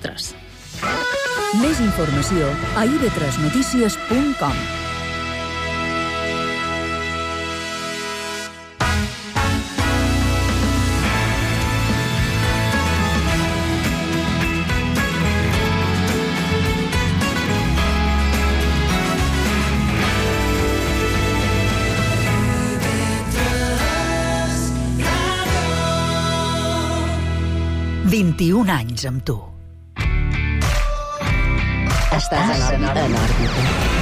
nosaltres. Més informació a ib3notícies.com. «21 anys amb tu». Estàs en òrbita.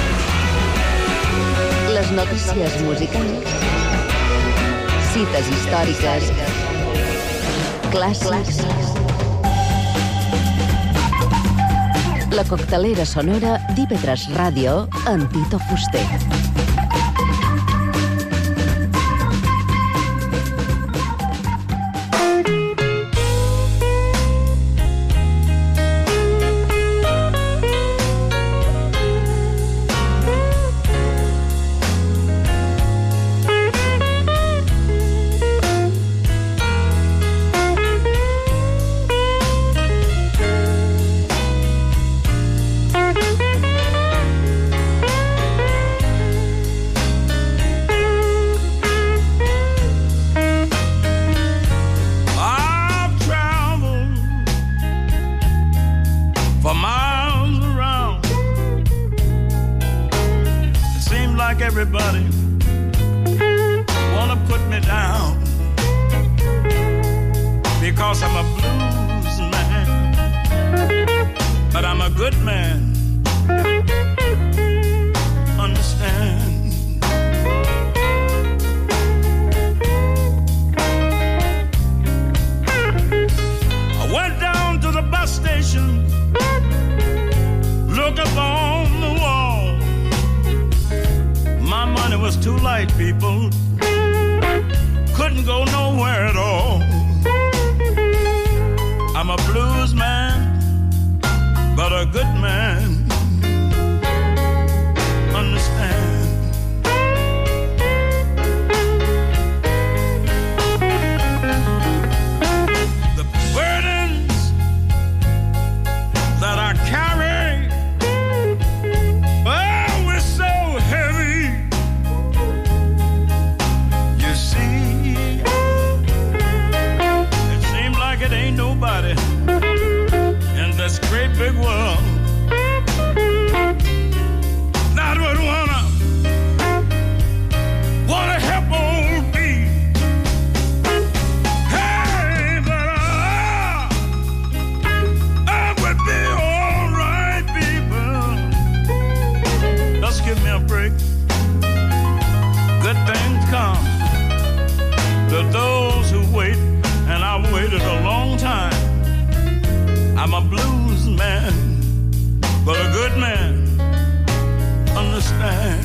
Les notícies musicals, cites històriques, clàssics. La coctelera sonora d'IV3 Ràdio amb Tito Fuster. Everybody wanna put me down because I'm a blues man, but I'm a good man. Understand? I went down to the bus station, look up on the wall. My money was too light, people. Couldn't go nowhere at all. I'm a blues man, but a good man. Understand? The burdens that I carry, oh, we're so heavy. It ain't nobody in this great big world that would wanna help old me. Hey, but I would be all right, people. Just give me a break. Good things come to those who wait. And I've waited a long time. I'm a blues man, but a good man. Understand?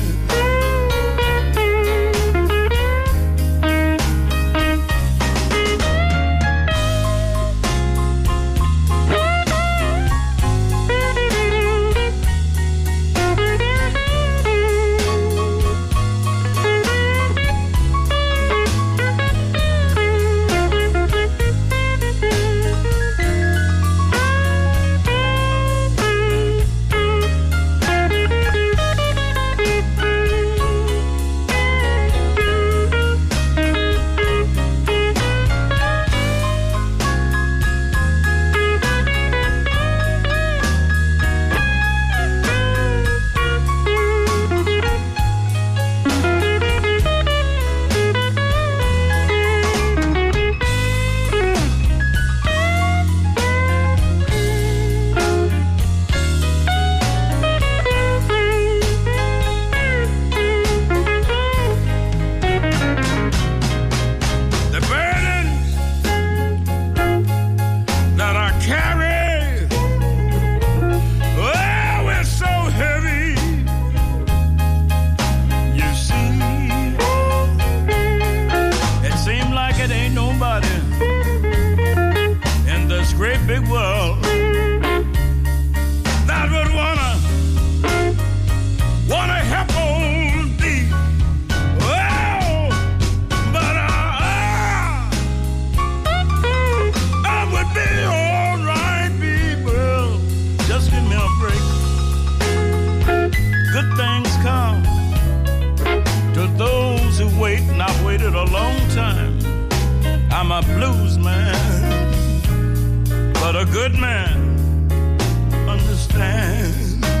good man understand.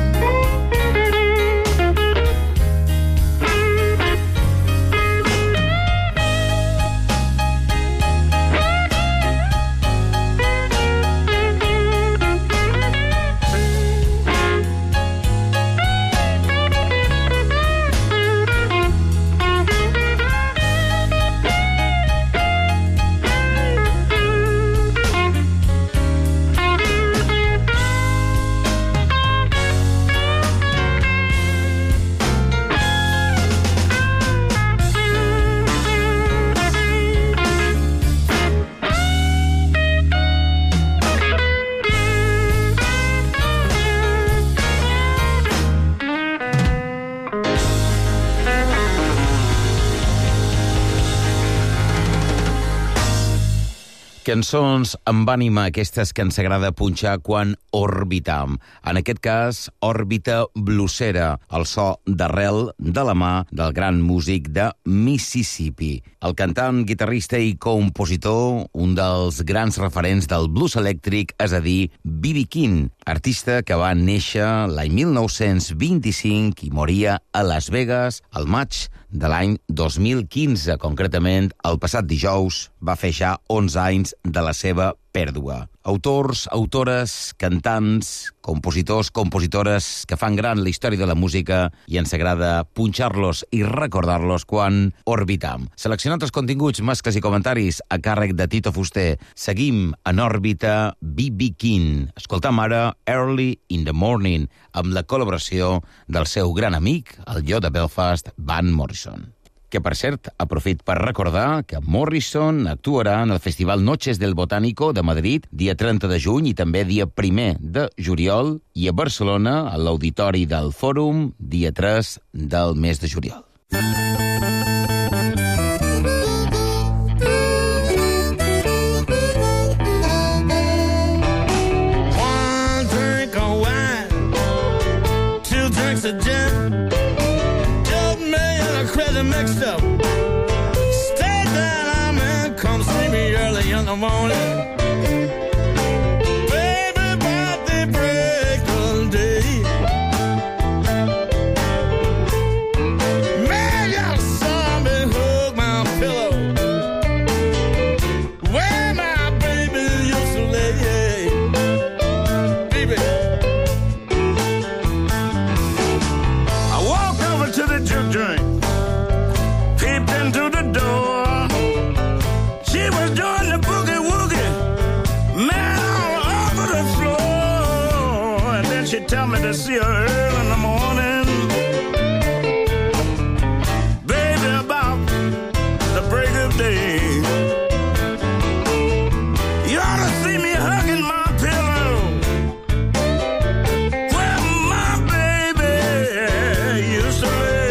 Cançons amb ànima, aquestes que ens agrada punxar quan orbitam. En aquest cas, òrbita bluesera, el so d'arrel de la mà del gran músic de Mississippi. El cantant, guitarrista i compositor, un dels grans referents del blues elèctric, és a dir, B.B. King, artista que va néixer l'any 1925 i moria a Las Vegas el maig de l'any 2015. Concretament, el passat dijous va fer ja 11 anys de la seva pèrdua. Autors, autores, cantants, compositors, compositores que fan gran la història de la música i ens agrada punxar-los i recordar-los quan orbitam. Seleccionant els continguts, mescles i comentaris a càrrec de Tito Fuster. Seguim en òrbita B.B. King. Escoltam ara Early in the Morning amb la col·laboració del seu gran amic, el jo de Belfast, Van Morrison. Que, per cert, aprofit per recordar que Morrison actuarà en el Festival Noches del Botánico de Madrid dia 30 de juny i també dia 1 de juliol i a Barcelona a l'Auditori del Fòrum dia 3 del mes de juliol. One drink of wine, 2 drinks of gin, crazy mixed up. Stay down, I'm in. Come see me early in the morning. Baby, about the break of day. Man, you saw me hug my pillow where my baby used to lay. Baby, I walked over to the juke joint, into the door. She was doing the boogie-woogie, man, all over the floor. And then she tell me to see her early in the morning. Baby, about the break of day. You ought to see me hugging my pillow where my baby used to lay.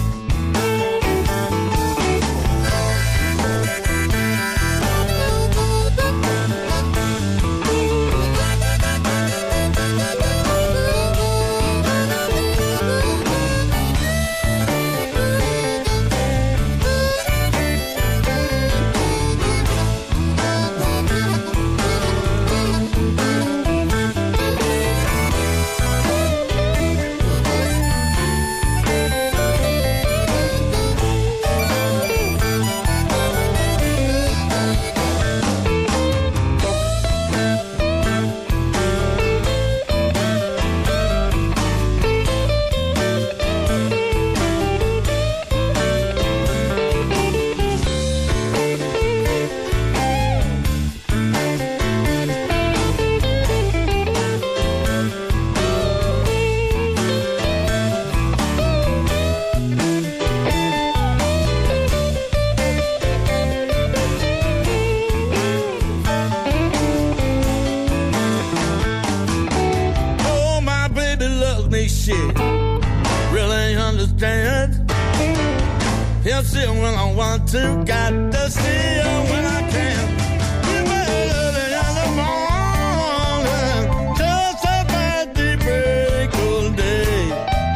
Shit, really understand. He'll see her when I want to, got to see her when I can. Early in the morning, just about the break of day.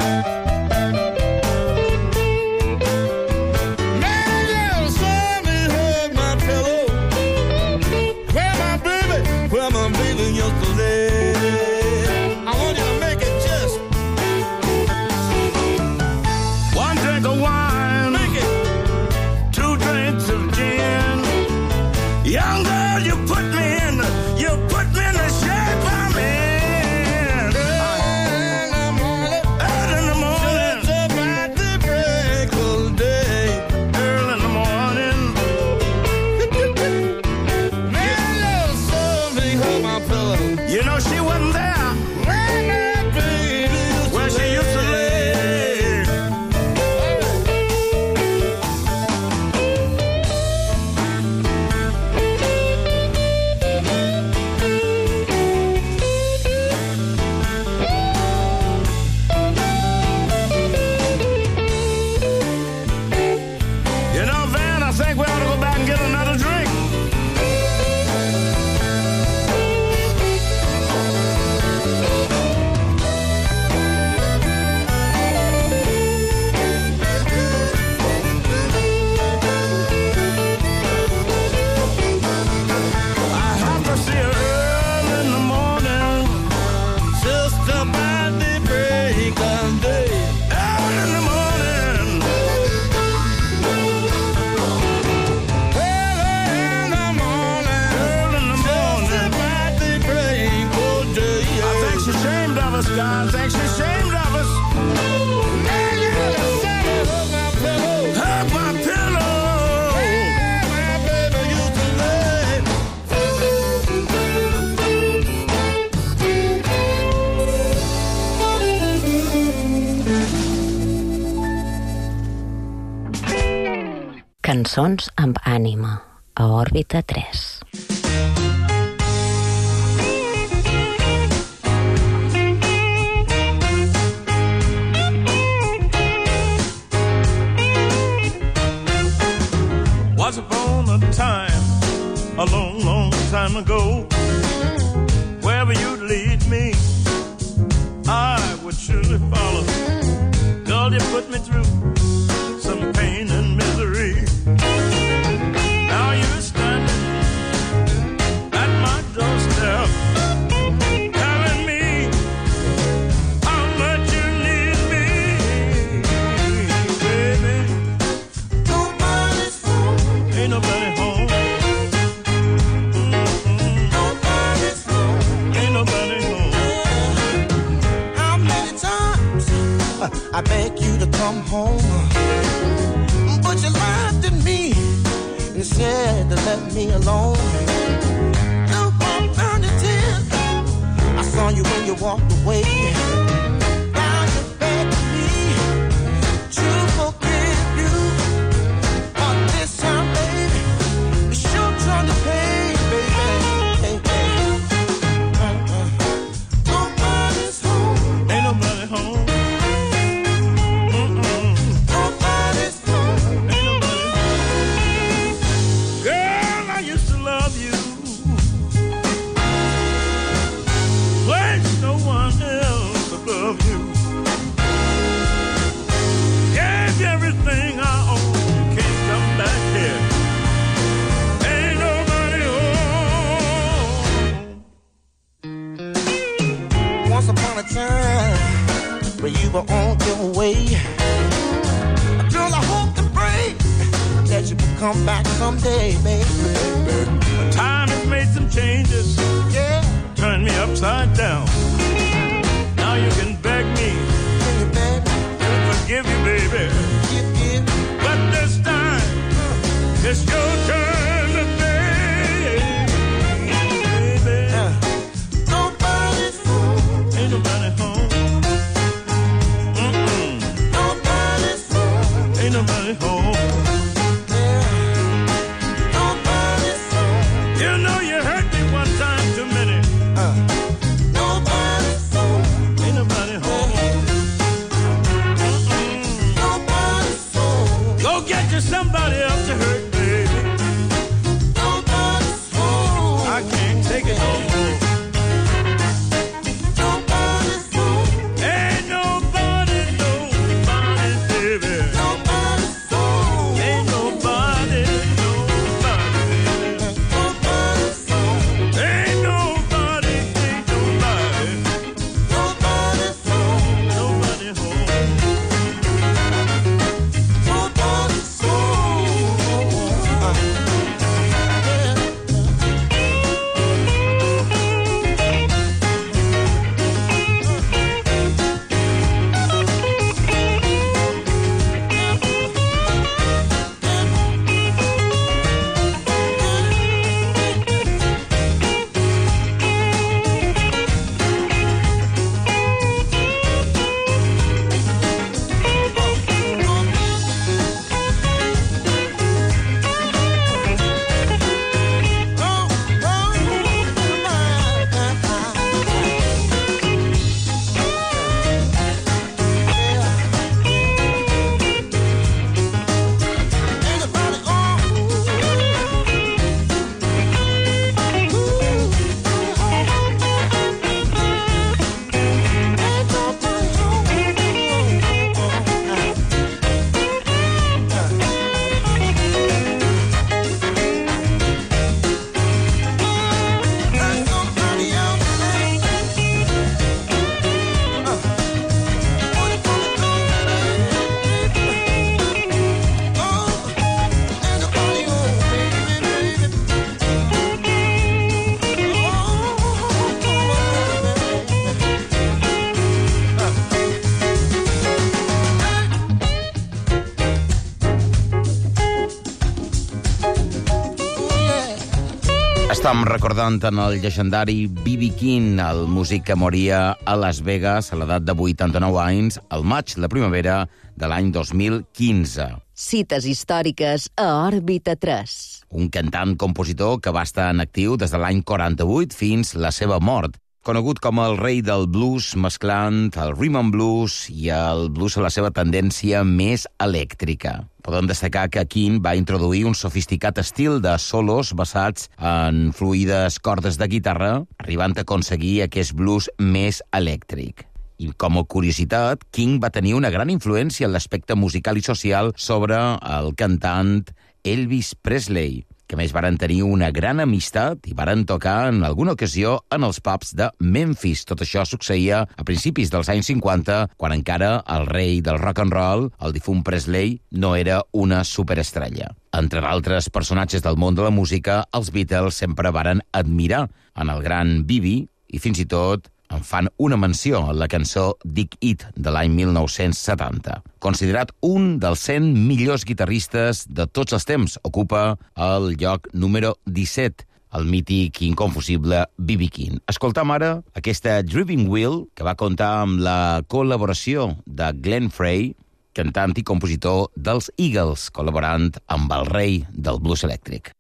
Man, you saw me hug my pillow where my baby used to you're ashamed of us. God thinks you're ashamed of us. Now you're ashamed of my pillow. Where my baby used to lay. Cançons amb ànima, a Òrbita 3. Once upon a time, a long, long time ago, wherever you'd lead me, I would surely follow. Girl, you put me through some pain and misery. Now you're standing at my doorstep, telling me how much you need me, baby. Nobody's home. Ain't nobody home. Nobody's home. Ain't nobody home. How many times I beg you to come home, but you laughed at me and said to let me alone. Now I'm found it tears. I saw you when you walked away. Now you beg me to forgive you, but this time, baby, it's your turn to pay, baby. Hey, hey. Nobody's home. Ain't nobody home. Nobody's home. Ain't nobody home. Girl, I used to love you. There's no one else above you. Gave you everything I own. Can't come back here. Ain't nobody home. Once upon a time, when you were on your way, girl, I hope and pray that you will come back someday, baby. Time has made some changes. Yeah, Turned me upside down. Now you can beg me can you, baby? to forgive you, baby. Give. But this time, it's your turn to pay, baby. Nobody's home. Ain't nobody home. Nobody's home. Ain't nobody home. Yeah. Nobody's home. You know you hurt me one time too many. Nobody's home. Ain't nobody home. Nobody's home. Go get you somebody else to hurt, baby. Nobody's home. I can't take it no more. Nobody's home. Ain't nobody, baby. Nobody's home. Ain't nobody. Nobody's home. Ain't nobody. Nobody's home. Nobody home. Nobody's home. Estem recordant en el llegendari B.B. King, el músic que moria a Las Vegas a l'edat de 89 anys, al maig, la primavera de l'any 2015. Cites històriques a Òrbita 3. Un cantant-compositor que va estar en actiu des de l'any 48 fins la seva mort. Conegut com el rei del blues, mesclant el rhythm and blues i el blues a la seva tendència més elèctrica. Podem destacar que King va introduir un sofisticat estil de solos basats en fluides cordes de guitarra, arribant a aconseguir aquest blues més elèctric. I com a curiositat, King va tenir una gran influència en l'aspecte musical i social sobre el cantant Elvis Presley, que més varen tenir una gran amistat i varen tocar en alguna ocasió en els pubs de Memphis. Tot això succeïa a principis dels anys 50, quan encara el rei del rock and roll, el difunt Presley, no era una superestrella. Entre d'altres personatges del món de la música, els Beatles sempre varen admirar en el gran B.B. i fins i tot en fan una menció en la cançó Dig It de l'any 1970. Considerat un dels 100 millors guitarristes de tots els temps, ocupa el lloc número 17, el mític i inconfusible B.B. King. Escoltam ara aquesta Driving Wheel, que va comptar amb la col·laboració de Glenn Frey, cantant i compositor dels Eagles, col·laborant amb el rei del blues elèctric.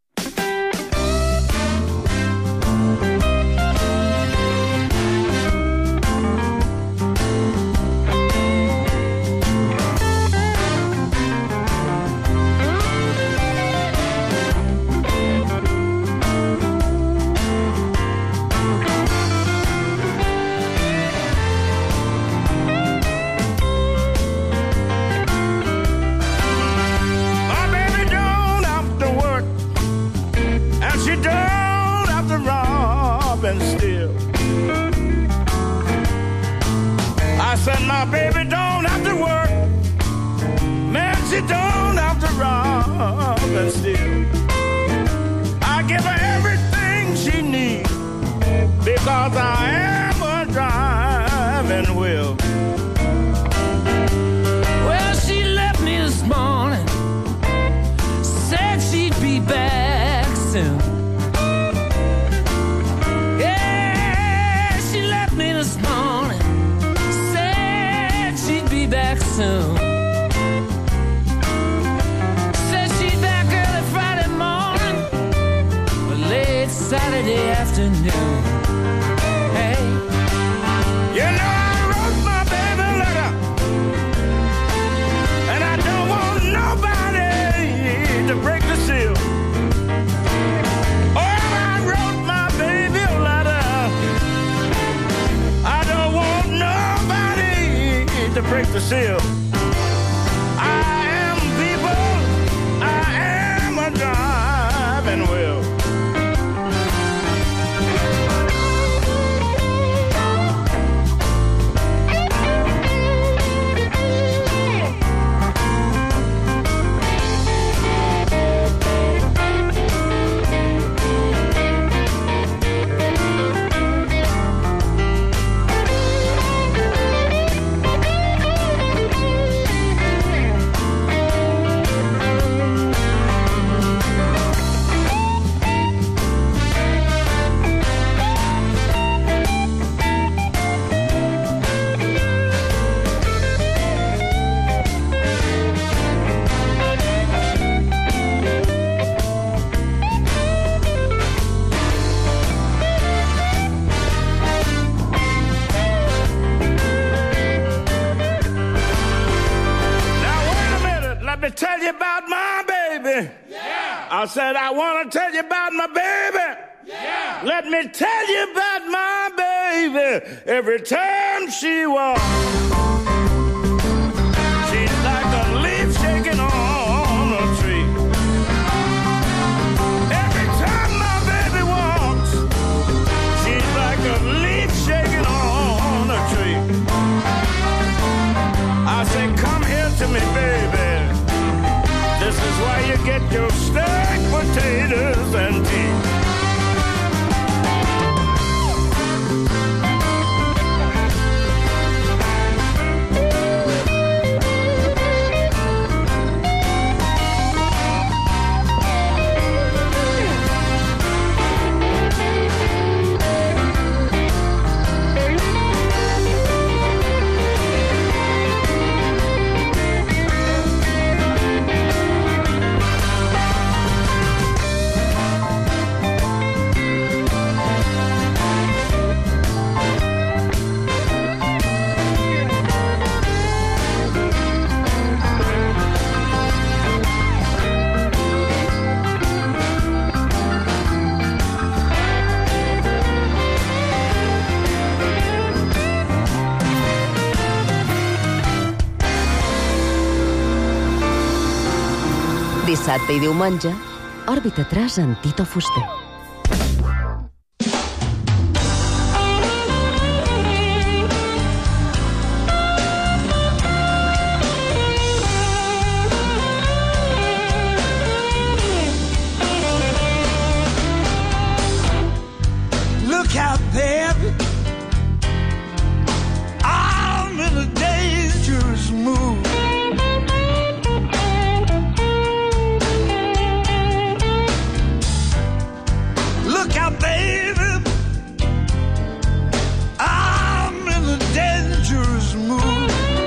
Said my baby don't have to work, man, she don't have to rob and steal. I give her everything she needs because I am a driving wheel. Well, she left me this morning, said she'd be back soon. Yeah, she left me this morning, back soon. Said she'd back early Friday morning or late Saturday afternoon. Hey, you know I wrote my baby a letter, and I don't want nobody to break the seal. Oh, I wrote my baby a letter, I don't want nobody to break the seal. I am people, I am a driving wheel. Tell you about my baby. Yeah. I said I want to tell you about my baby. Yeah. Let me tell you about my baby. Every time she walks, she's like a leaf shaking on a tree. Every time my baby walks, she's like a leaf shaking on a tree. I say, come here to me, baby. This is why you get your steak, potatoes, and tea. Dissabte i diumenge, Òrbita 3 amb Tito Fuster. Look out there, I'm in a dangerous mood. Look out, baby, I'm in a dangerous mood.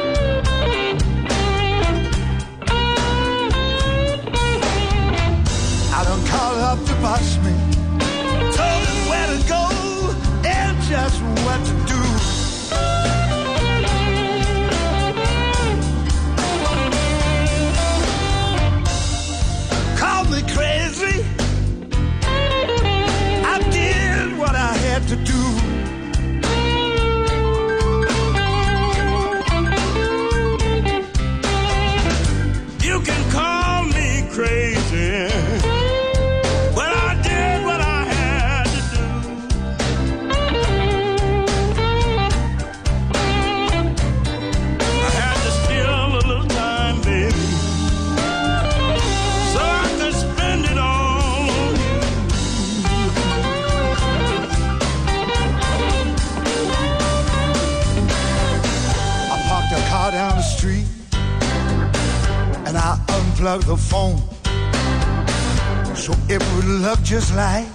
I done called up the boss man, told him where to go and just what to do. Called me crazy, I did what I had to do. You can call me crazy, but I did what I had to do. I had to steal a little time, baby, so I could spend it all on you. I parked a car down the street and I unplugged the phone so it would look just like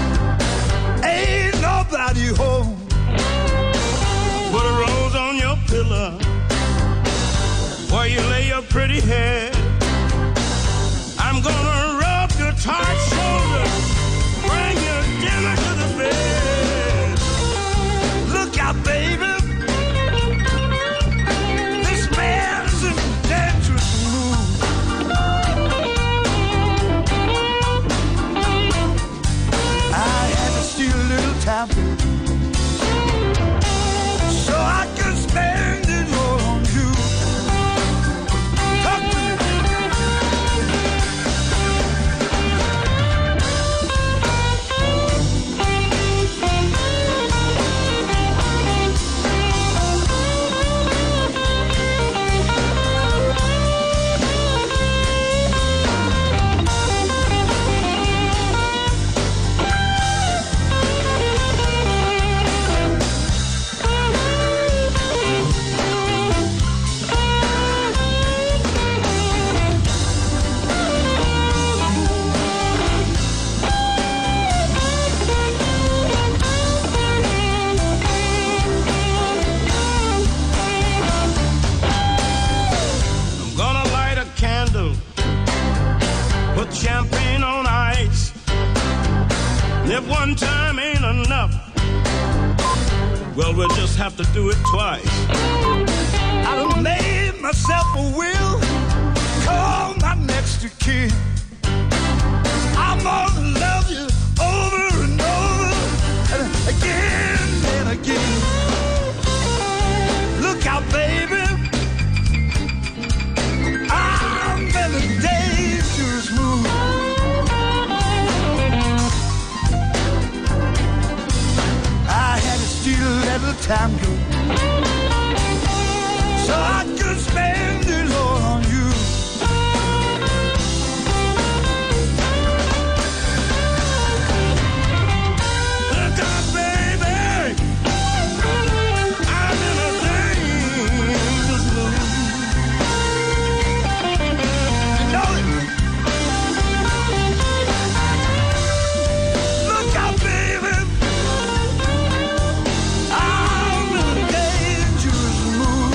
ain't nobody home. Put a rose on your pillow while you lay your pretty head. I'm gonna rub your tight shoulder, bring your dinner to the bed. Look out, baby, this man's in a dangerous mood. I had to steal a little time so I could spend it all on you. Talk to me. I'm gonna light a candle, put champagne on ice. And if one time ain't enough, well, we'll just have to do it twice. I done made myself a will, call my next of kin. I'm gonna love you over and over and again and again. Look out, baby, I'm in a dangerous mood. I had to steal a little time, girl, so I could spend it all on you. Look out, baby, I'm in a dangerous mood. You know it. Look out, baby, I'm in a dangerous mood.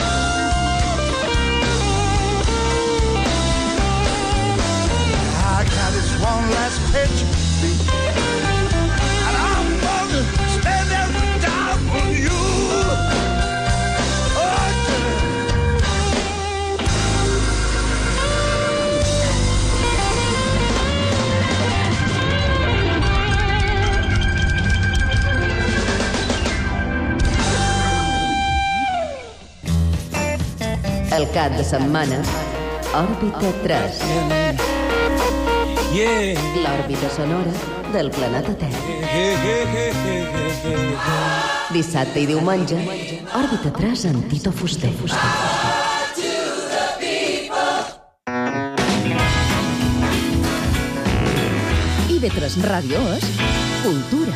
I got this one last picture, and I'm gonna spend every dime on you. Oh, El cap de setmana, Òrbita 3. Yeah. L'òrbita sonora del planeta Terra. Dissabte i diumenge, Òrbita 3 amb Tito Fuster. IB3 Ràdio és cultura.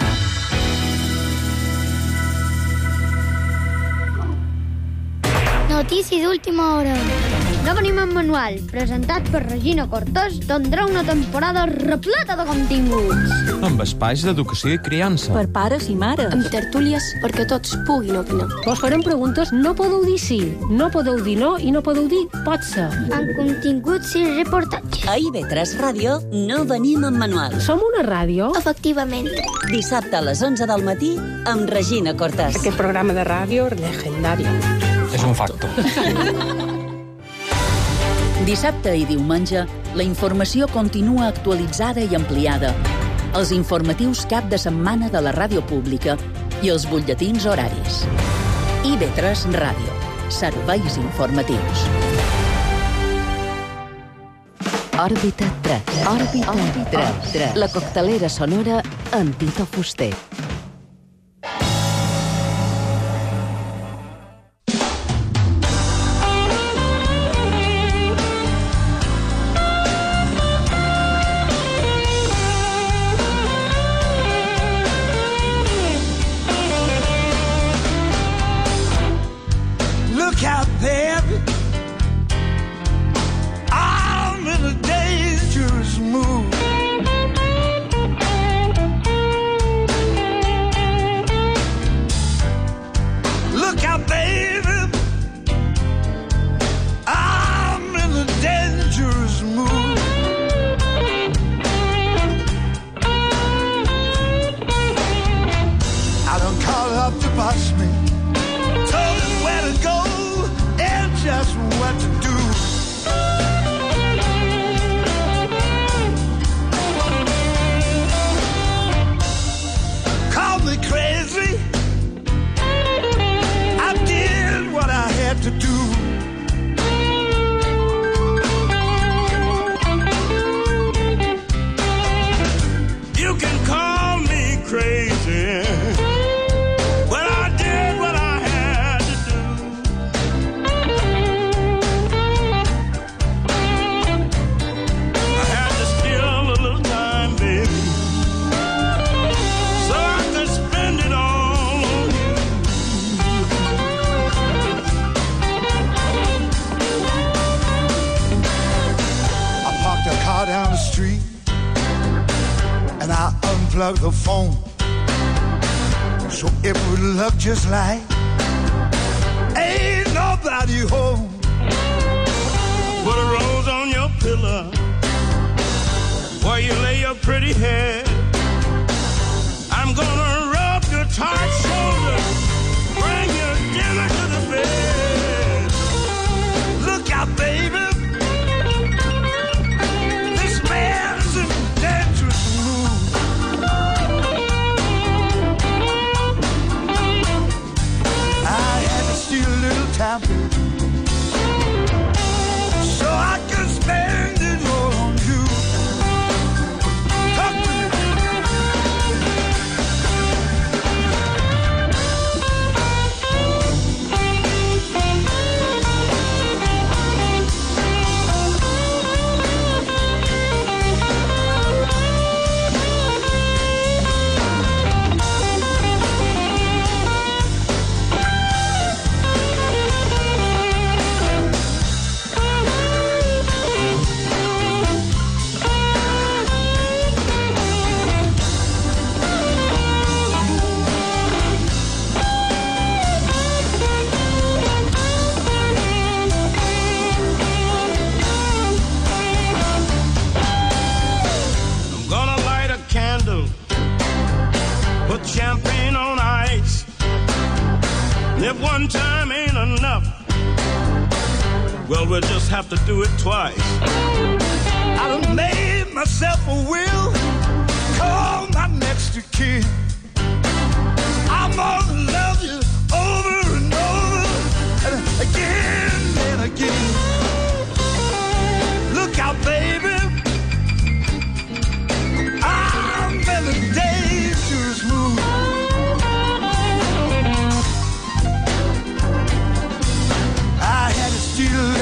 Notícies d'última hora. No venim en manual, presentat per Regina Cortés, tindrà una temporada repleta de continguts. Amb espais d'educació i criança. Per pares i mares. Amb tertúlies perquè tots puguin opinar. Vos farem preguntes, no podeu dir sí, no podeu dir no i no podeu dir pot ser. Amb continguts i reportatges. A IB3 Ràdio no venim en manual. Som una ràdio? Efectivament. Dissabte a les 11 del matí amb Regina Cortés. Aquest programa de ràdio legendari. És un facto. Dissabte i diumenge, la informació continua actualitzada i ampliada. Els informatius cap de setmana de la ràdio pública i els butlletins horaris. IB3 Ràdio. Serveis informatius. Òrbita 3. Òrbita 3. La coctelera sonora amb Tito Fuster. Unplug the phone so it would look just like ain't nobody home. Put a rose on your pillow where you lay your pretty head. I'm gonna rub your tight shoulder, bring your dinner to the bed. Look out, baby, this man's in dangerous mood. Time so I can spend it all on you. Talk to me. If one time ain't enough, well, we'll just have to do it twice. I done made myself a will, call my next of kin. I'm gonna love you over and over and again and again. Look out, baby,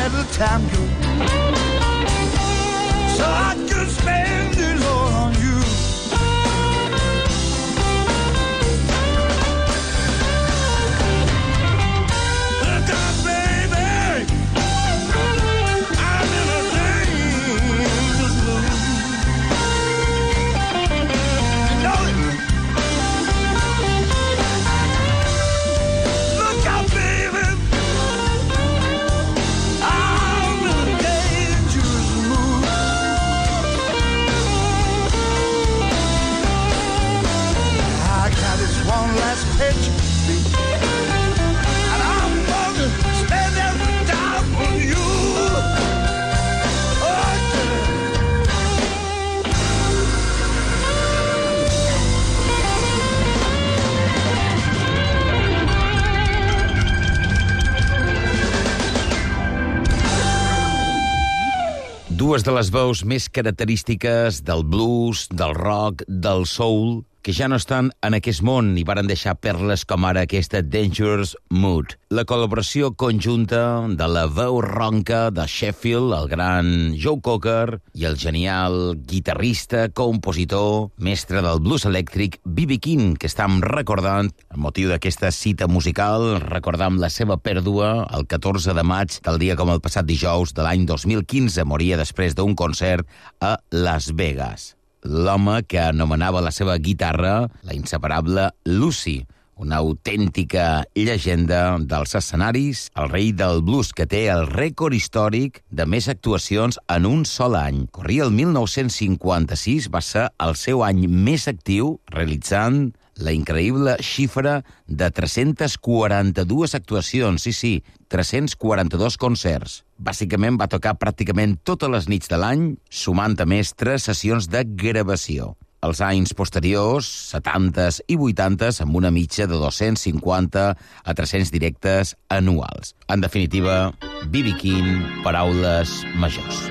let the time go, so I could spend it all on you. Look out, baby, I'm in a dangerous mood. You know it. Look out, baby, I'm in a dangerous mood. I got this one last picture, and I'm gonna spend every dime on you. Oh, yeah. Dues de les veus més característiques del blues, del rock, del soul, que ja no estan en aquest món i varen deixar perles com ara aquesta Dangerous Mood. La col·laboració conjunta de la veu ronca de Sheffield, el gran Joe Cocker, i el genial guitarrista, compositor, mestre del blues elèctric, B.B. King, que estem recordant, amb motiu d'aquesta cita musical, recordam la seva pèrdua el 14 de maig, tal dia com el passat dijous de l'any 2015, moria després d'un concert a Las Vegas. L'home que anomenava la seva guitarra la inseparable Lucy, una autèntica llegenda dels escenaris, el rei del blues que té el rècord històric de més actuacions en un sol any. Corria el 1956, va ser el seu any més actiu, realitzant la increïble xifra de 342 actuacions, sí, 342 concerts. Bàsicament va tocar pràcticament totes les nits de l'any, sumant a més 3 sessions de gravació. Els anys posteriors, 70s i 80s, amb una mitja de 250 a 300 directes anuals. En definitiva, B.B. King, paraules majors.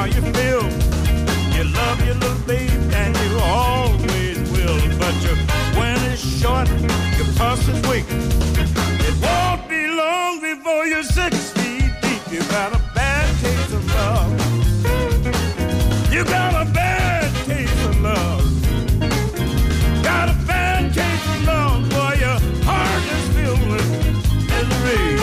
how you feel. You love your little baby and you always will. But when it's short, your pulse is weak. It won't be long before you're 6 feet deep. You got a bad taste of love. You got a bad taste of love. Got a bad taste of love, boy. Your heart is filled with misery.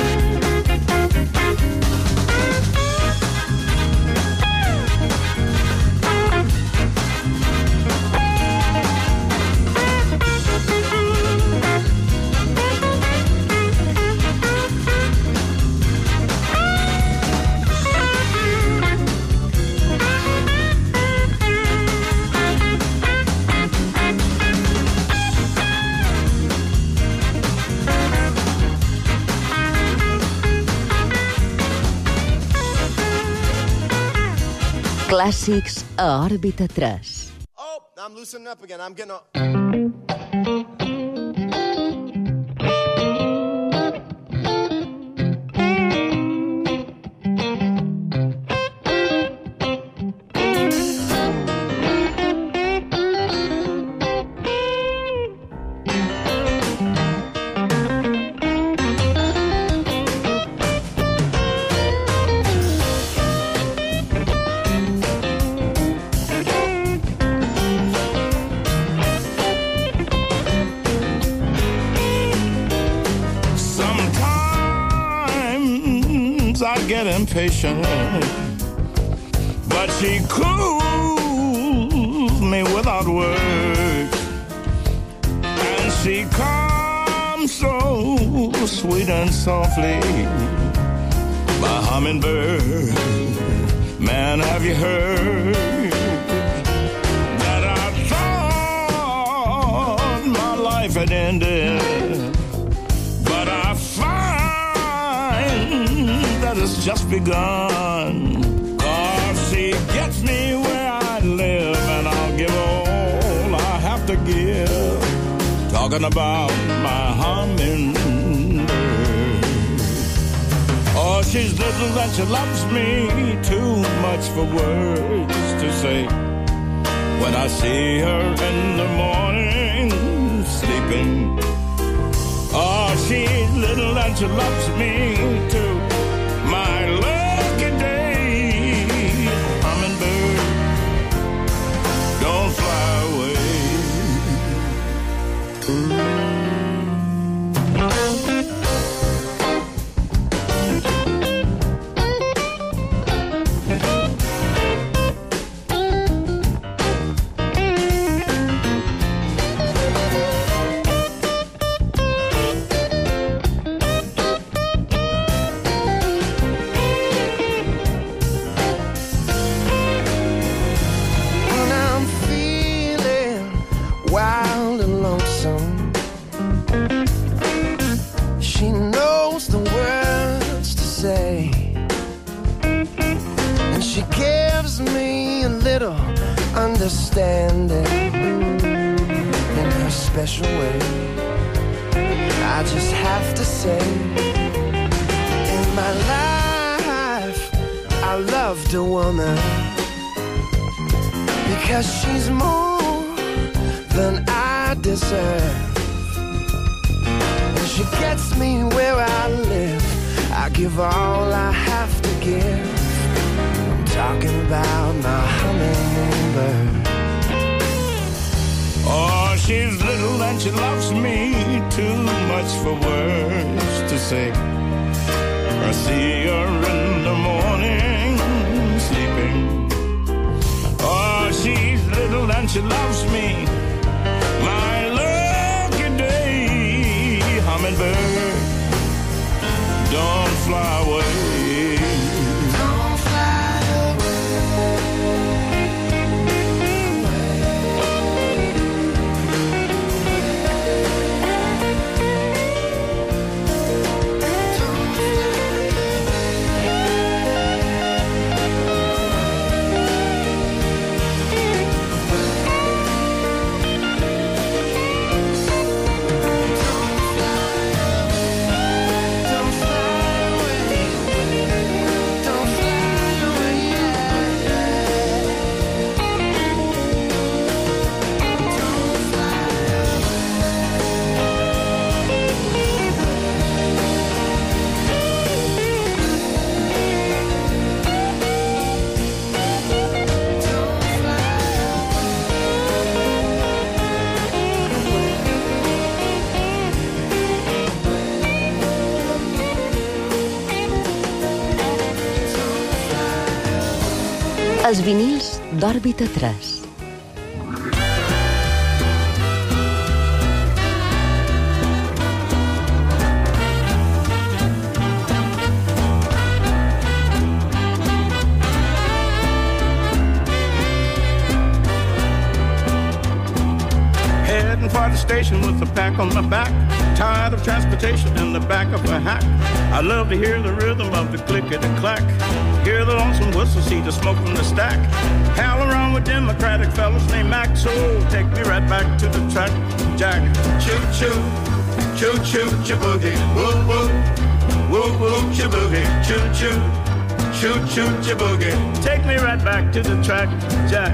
Clàssics a òrbita 3. Oh, I'm loosening up again. I'm getting... Get impatient, but she cools me without words, and she comes so sweet and softly. My hummingbird, man, have you heard that I thought my life had ended, but I find that it's just begun. 'Cause she gets me where I live, and I'll give all I have to give. Talking about my hummingbird. Oh, she's little and she loves me too much for words to say. When I see her in the morning sleeping, oh, she's little and she loves me too. My lucky day, hummingbird, don't fly away. Understanding in her special way. I just have to say, in my life I loved a woman because she's more than I deserve, and she gets me where I live. I give all I have to give. I'm talking about my hummingbird. Oh, she's little and she loves me too much for words to say. I see her in the morning sleeping. Oh, she's little and she loves me. My lucky day, hummingbird, don't fly away. Els vinils d'Òrbita 3. For the station with a pack on my back, tired of transportation in the back of a hack. I love to hear the rhythm of the click-a-clack, hear the lonesome whistle, see the smoke from the stack. Hell around with Democratic fellas named Mac, so take me right back to the track, Jack. Choo-choo, choo-choo, choo-boogie, woo-woo, woo-woo, choo-boogie, choo-choo, choo-choo, choo-boogie. Take me right back to the track, Jack.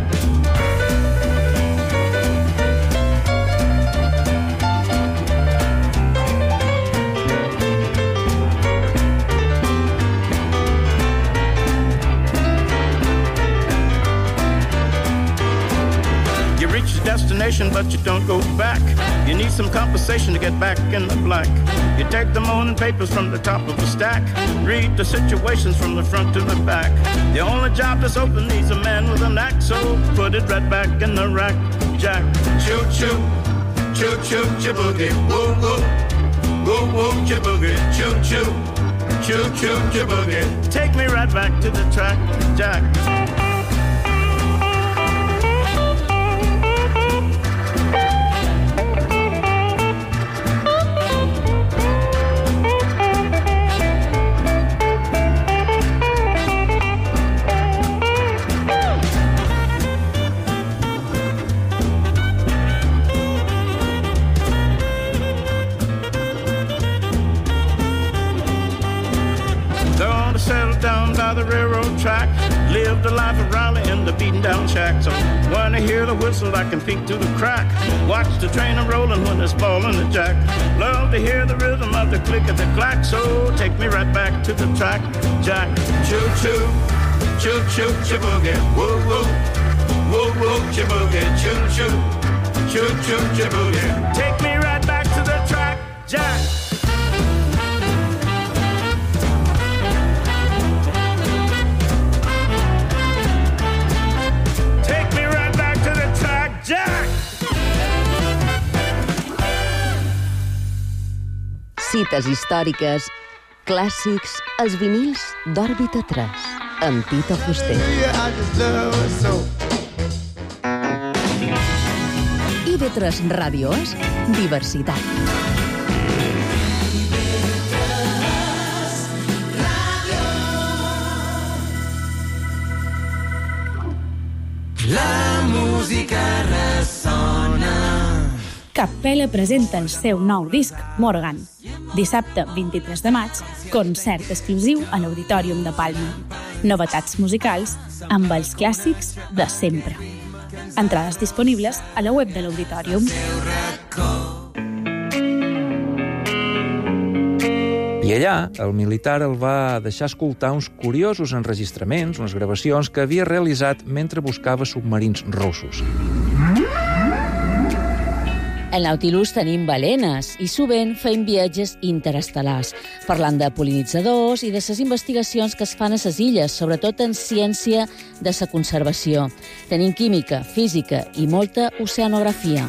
Destination, but you don't go back. You need some compensation to get back in the black. You take the morning papers from the top of the stack, read the situations from the front to the back. The only job that's open needs a man with an axe, so put it right back in the rack, Jack. Choo choo, choo choo, chiboogie, woo woo, woo woo, chiboogie, choo choo, choo choo, chiboogie. Take me right back to the track, Jack. The railroad track, live the life of Raleigh in the beaten down shack. So when I hear the whistle, I can peek through the crack, watch the train a rolling when it's falling the jack. Love to hear the rhythm of the click of the clack, so take me right back to the track, Jack. Choo choo, choo choo, chiboogie, woo woo, woo woo, chiboogie, choo choo, choo choo, chiboogie. Take me right back to the track, Jack. Cites històriques, clàssics, els vinils d'Òrbita 3, amb Tito Fuster. IB3 Ràdio és diversitat. La música ressona. Capella presenta el seu nou disc, Morgan. Dissabte 23 de maig, concert exclusiu a l'Auditorium de Palma. Novetats musicals amb els clàssics de sempre. Entrades disponibles a la web de l'Auditorium. I allà, el militar el va deixar escoltar uns curiosos enregistraments, unes gravacions que havia realitzat mentre buscava submarins russos. Al Nautilus tenim balenes i sovint fem viatges interestel·lars, parlant de pol·linitzadors i de les investigacions que es fan a les illes, sobretot en ciència de la conservació. Tenim química, física i molta oceanografia.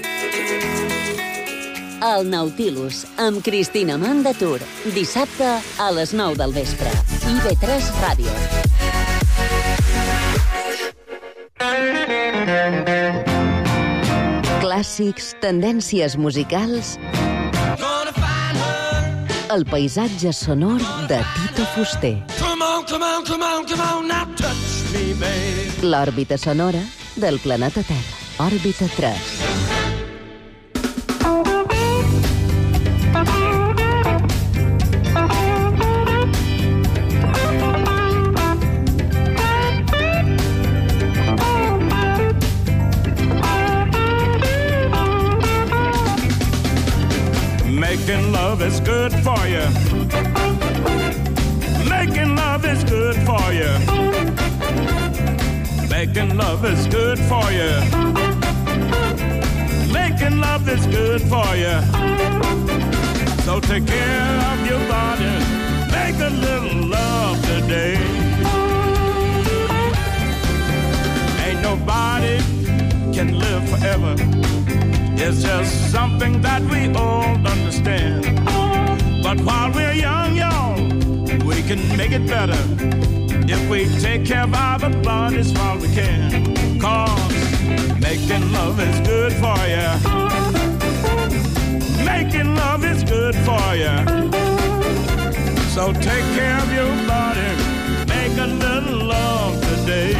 El Nautilus, amb Cristina Mandatur, dissabte a les 9 del vespre. IB3 Ràdio. Clàssics, tendències musicals, el paisatge sonor de Tito Fuster. L'òrbita sonora del planeta Terra. Òrbita 3. Making love is good for you. Making love is good for you. Making love is good for you. Making love is good for you. So take care of your body. Make a little love today. forever. It's just something that we all understand. But while we're young, y'all, we can make it better if we take care of our bodies while we can. 'Cause making love is good for you. Making love is good for you. So take care of your body. Make a little love today.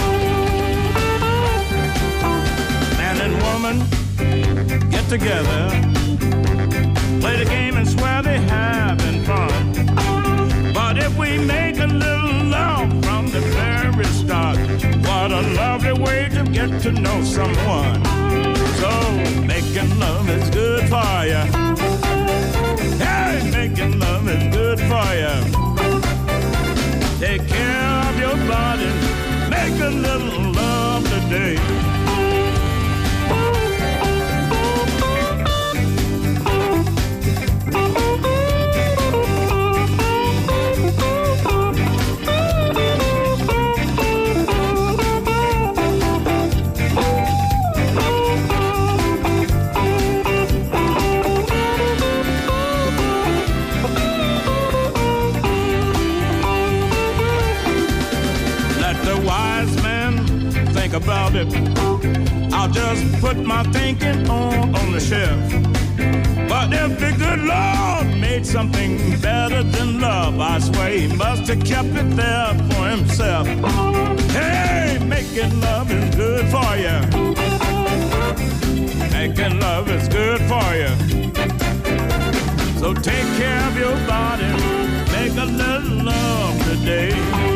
Man and woman get together, play the game and swear they're having fun. But if we make a little love from the very start, what a lovely way to get to know someone. So making love is good for you. Hey, making love is good for you. Take care of your body. Make a little love today. About it, I'll just put my thinking on the shelf. But if the good Lord made something better than love, I swear he must have kept it there for himself. Hey, making love is good for you. Making love is good for you. So take care of your body. Make a little love today.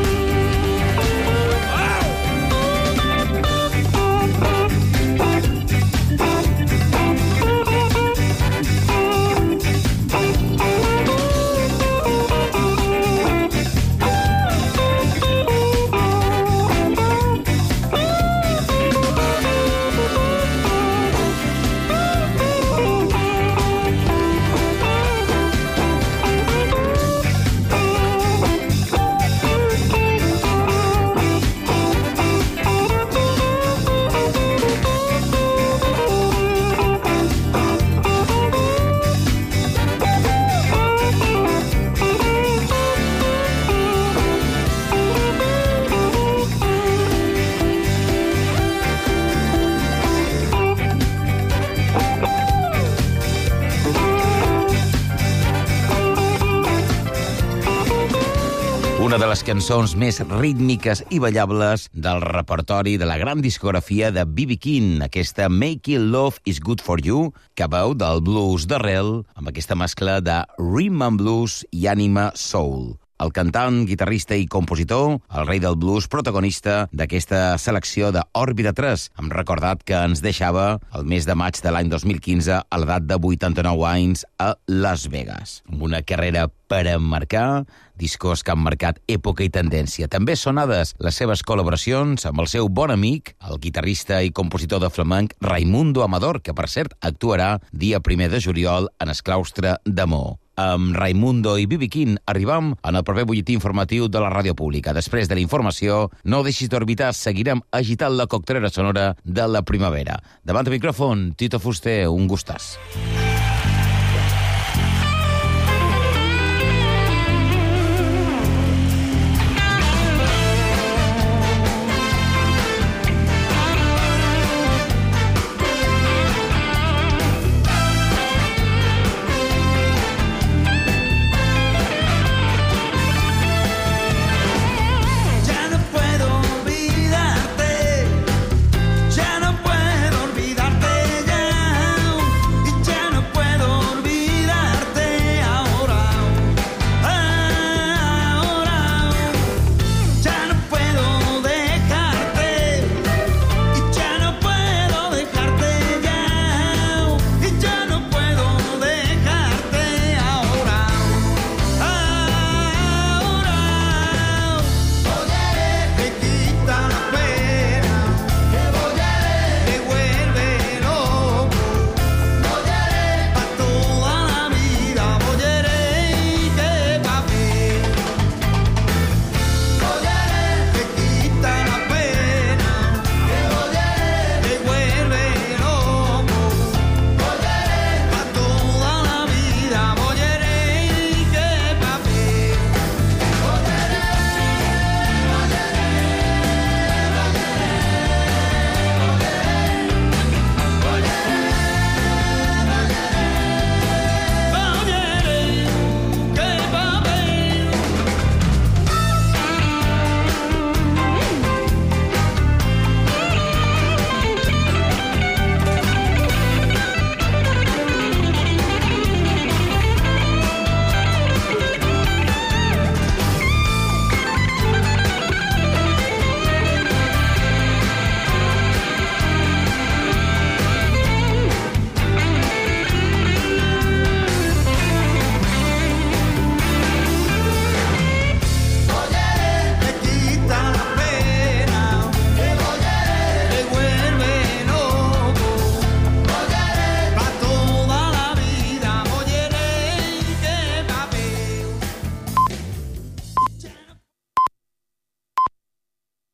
Una de les cançons més rítmiques i ballables del repertori de la gran discografia de B.B. King, aquesta Making Love is Good for You, que veu del blues d'arrel amb aquesta mescla de rhythm and blues i ànima soul. El cantant, guitarrista i compositor, el rei del blues, protagonista d'aquesta selecció d'Òrbita 3. Hem recordat que ens deixava el mes de maig de l'any 2015 a l'edat de 89 anys a Las Vegas. Amb una carrera per emmarcar, discos que han marcat època i tendència. També sonades les seves col·laboracions amb el seu bon amic, el guitarrista i compositor de flamenc Raimundo Amador, que per cert actuarà dia 1 de juliol en el claustre de Mo. Amb Raimundo i B.B. King arribam en el proper butlletí informatiu de la ràdio pública. Després de la informació, no deixis d'orbitar, seguirem agitant la coctelera sonora de la primavera. Davant el micròfon, Tito Fuster, un gustàs.